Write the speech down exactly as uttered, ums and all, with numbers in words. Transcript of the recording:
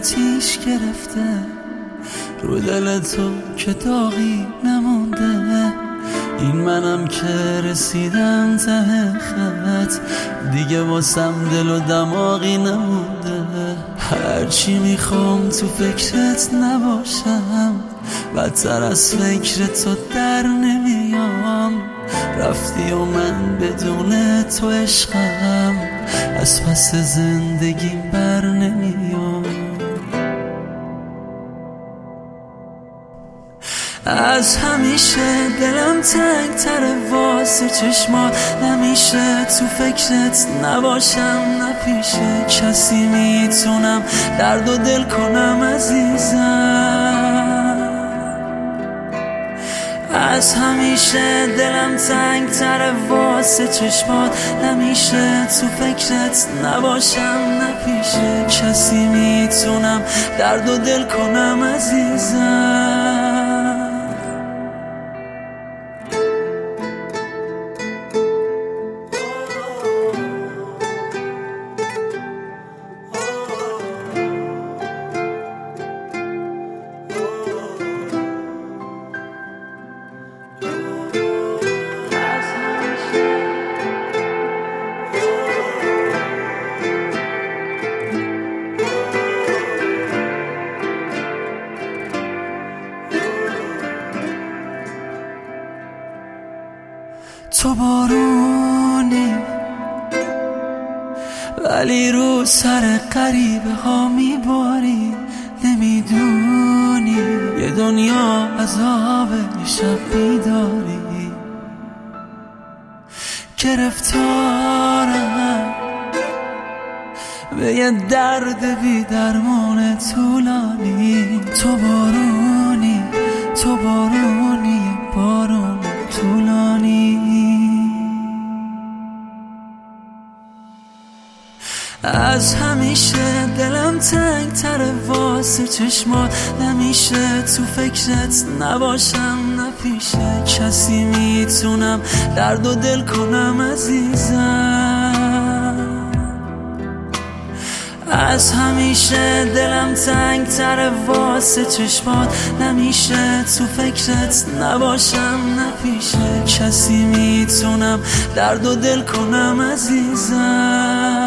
آتیش گرفته رو دل تو که داغی نمونده. این منم که رسیدم ته خط، دیگه واسم دل و دماغی نمونده. هرچی میخوام تو فکرت نباشم، بدتر از فکر تو در نمیام. رفتی و من بدون تو عشقم، از پس زندگی بر نمیام. از همیشه دلم تنگ تره واسه چشمات، نمیشه تو فکرت نباشم نه پیشه کسی میتونم درد و دل کنم عزیزم. از همیشه دلم تنگ تره واسه چشمات، نمیشه تو فکرت نباشم نه پیشه کسی میتونم درد و دل کنم عزیزم. تو بارونی ولی رو سر غریبه ها میباری، نمیدونی یه دنیا عذاب شب بیداری. گرفتارم به یه درد بی درمان طولانی. تو بارونی تو بارونی بارون طولانی. از همیشه دلم تنگ تره واسه چشمات، نمیشه تو فکرت نباشم نه پیشه کسی میتونم درد و دل کنم عزیزم. از همیشه دلم تنگ تره واسه چشمات، نمیشه تو فکرت نباشم نه پیشه کسی میتونم درد و دل کنم عزیزم.